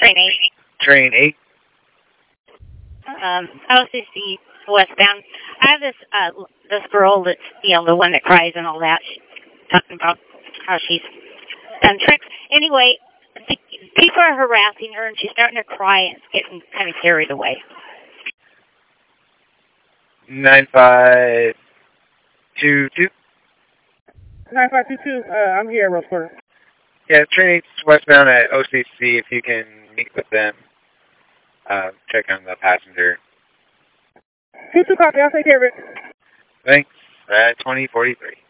Train 8. Train 8. OCC westbound. I have this girl that's, the one that cries and all that. She's talking about how she's done tricks. Anyway, people are harassing her and she's starting to cry and it's getting kind of carried away. 9522. 9522, I'm here, Rose Quarter. Yeah, Train 8's westbound at OCC. If you can meet with them, check on the passenger. 22 copy, I'll take care of it. Thanks. 2043.